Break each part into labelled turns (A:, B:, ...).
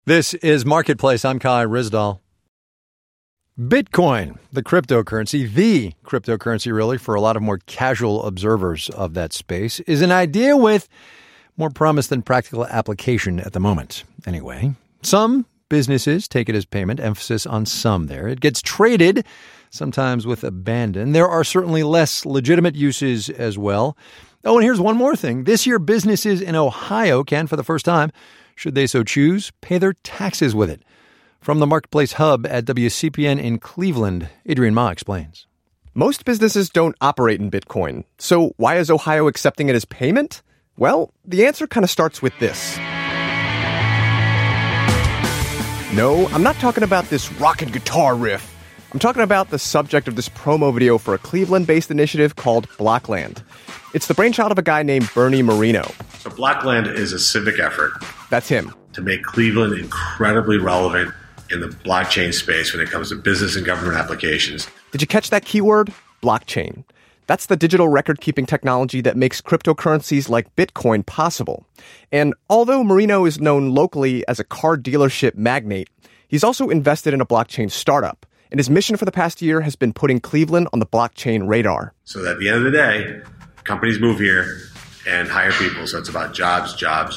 A: This is Marketplace. I'm Kai Ryssdal. Bitcoin, the cryptocurrency really for a lot of more casual observers of that space, is an idea with more promise than practical application at the moment. Anyway, some businesses take it as payment, emphasis on some there. It gets traded, sometimes with abandon. There are certainly less legitimate uses as well. Oh, and here's one more thing. This year, businesses in Ohio can, for the first time, should they so choose, pay their taxes with it. From the Marketplace Hub at WCPN in Cleveland, Adrian Ma explains.
B: Most businesses don't operate in Bitcoin. So why is Ohio accepting it as payment? Well, the answer kind of starts with this. No, I'm not talking about this rockin' guitar riff. I'm talking about the subject of this promo video for a Cleveland-based initiative called Blockland. It's the brainchild of a guy named Bernie Marino.
C: So Blockland is a civic effort.
B: That's him.
C: To make Cleveland incredibly relevant in the blockchain space when it comes to business and government applications.
B: Did you catch that keyword? Blockchain. That's the digital record-keeping technology that makes cryptocurrencies like Bitcoin possible. And although Marino is known locally as a car dealership magnate, he's also invested in a blockchain startup. And his mission for the past year has been putting Cleveland on the blockchain radar.
C: So that at the end of the day, companies move here and hire people. So it's about jobs.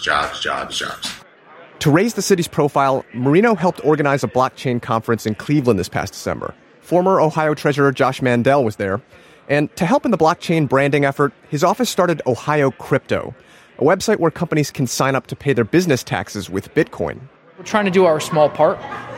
B: To raise the city's profile, Marino helped organize a blockchain conference in Cleveland this past December. Former Ohio Treasurer Josh Mandel was there. And to help in the blockchain branding effort, his office started Ohio Crypto, a website where companies can sign up to pay their business taxes with Bitcoin.
D: We're trying to do our small part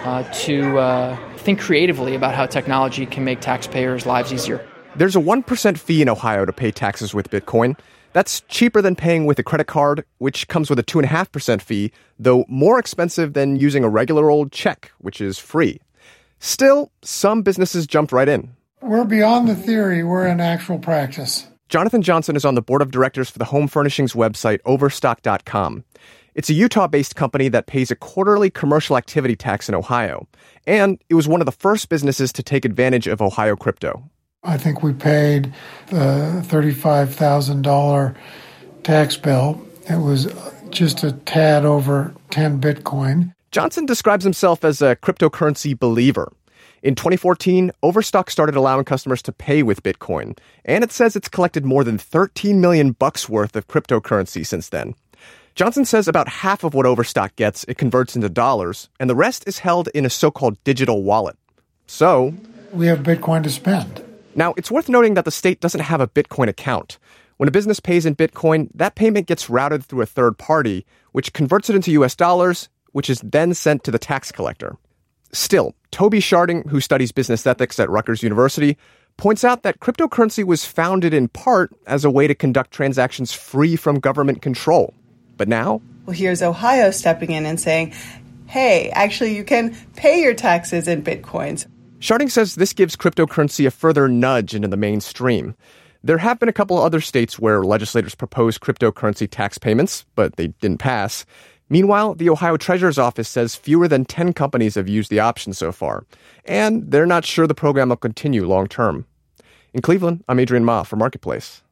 D: to think creatively about how technology can make taxpayers' lives easier.
B: There's a 1% fee in Ohio to pay taxes with Bitcoin. That's cheaper than paying with a credit card, which comes with a 2.5% fee, though more expensive than using a regular old check, which is free. Still, some businesses jumped right in.
E: We're beyond the theory. We're in actual practice.
B: Jonathan Johnson is on the board of directors for the home furnishings website Overstock.com. It's a Utah-based company that pays a quarterly commercial activity tax in Ohio. And it was one of the first businesses to take advantage of Ohio Crypto.
E: I think we paid the $35,000 tax bill. It was just a tad over 10 Bitcoin.
B: Johnson describes himself as a cryptocurrency believer. In 2014, Overstock started allowing customers to pay with Bitcoin, and it says it's collected more than $13 million worth of cryptocurrency since then. Johnson says about half of what Overstock gets, it converts into dollars, and the rest is held in a so-called digital wallet. So,
E: we have Bitcoin to spend.
B: Now, it's worth noting that the state doesn't have a Bitcoin account. When a business pays in Bitcoin, that payment gets routed through a third party, which converts it into US dollars, which is then sent to the tax collector. Still, Toby Sharding, who studies business ethics at Rutgers University, points out that cryptocurrency was founded in part as a way to conduct transactions free from government control. But now?
F: Well, here's Ohio stepping in and saying, hey, actually, you can pay your taxes in Bitcoins.
B: Sharding says this gives cryptocurrency a further nudge into the mainstream. There have been a couple other states where legislators proposed cryptocurrency tax payments, but they didn't pass. Meanwhile, the Ohio Treasurer's Office says fewer than 10 companies have used the option so far, and they're not sure the program will continue long term. In Cleveland, I'm Adrian Ma for Marketplace.